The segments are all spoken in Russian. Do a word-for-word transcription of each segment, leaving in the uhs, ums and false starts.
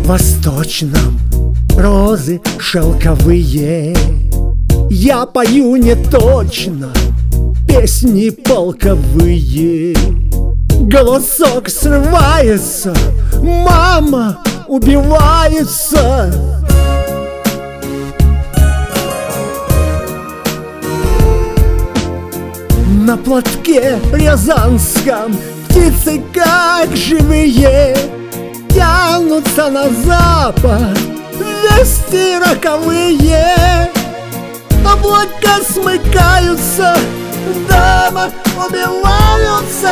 восточном розы шелковые. Я пою не точно песни полковые. Голосок срывается, мама убивается. На платке рязанском птицы, как живые, тянутся на запад вести роковые. Облака смыкаются, дома убиваются.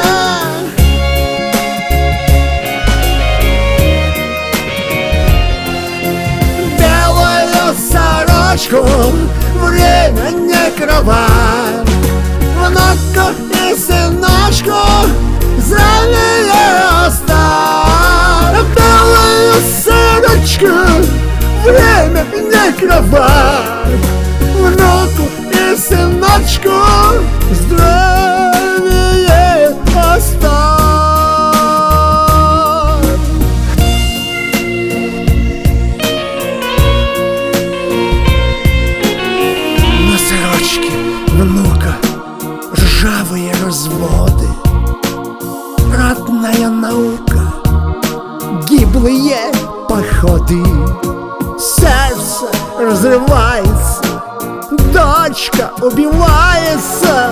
Белую сорочку время не кровать, внуку и сыночку зрение оставь. Белую сорочку время не кровать, внуку и сыночку здравие оставь. На сорочке внука ржавые разводы, родная наука, гиблые походы. Сердце разрывается, дочка убивается.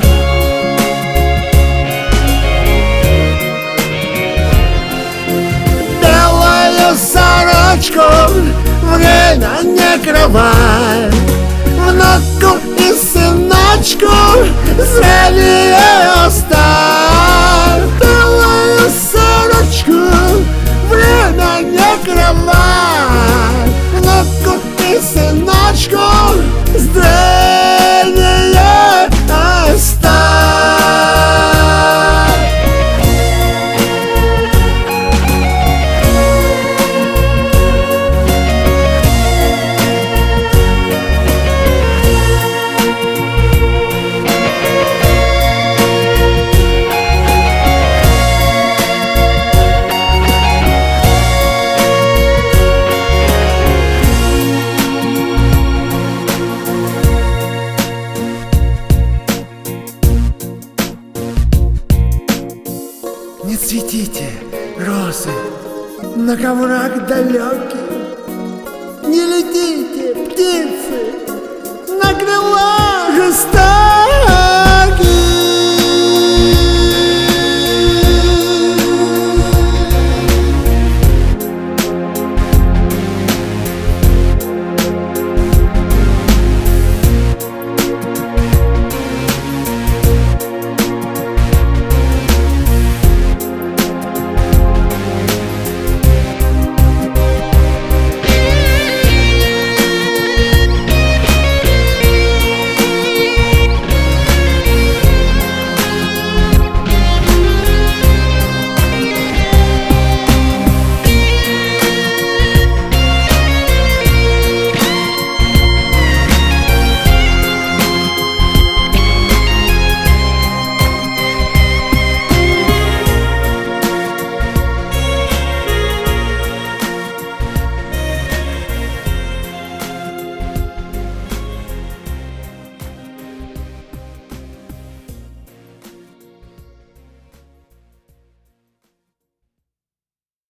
Белую сорочку время не кровать, внуку и сыночку зрение оставь. Белую сорочку время не кровать, внуку и сыночку зрение оставь. Не цветите, розы, на коврах далеких, не летите, птицы, на крылах жестоких.